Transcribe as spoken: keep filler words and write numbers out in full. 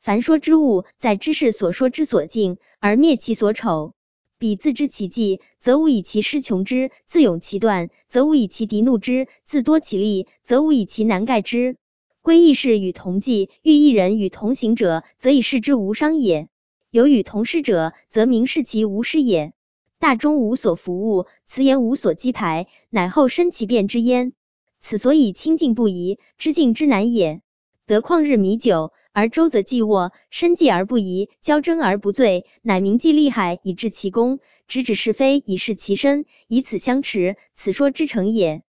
凡说之物，在知识所说之所敬，而灭其所丑。彼自知其忌，则无以其师穷之；自勇其断，则无以其敌怒之；自多其利，则无以其难盖之。归异士与同济，欲异人与同行者，则以示之无伤也；有与同师者，则明示其无师也。大中无所服务，辞言无所击排，乃后生其辩之焉。此所以亲近不疑，知敬之难也。得旷日弥久，而周则既卧，深记而不疑，交争而不罪，乃铭记利害以治其功，直指是非以示其身，以此相持，此说之成也。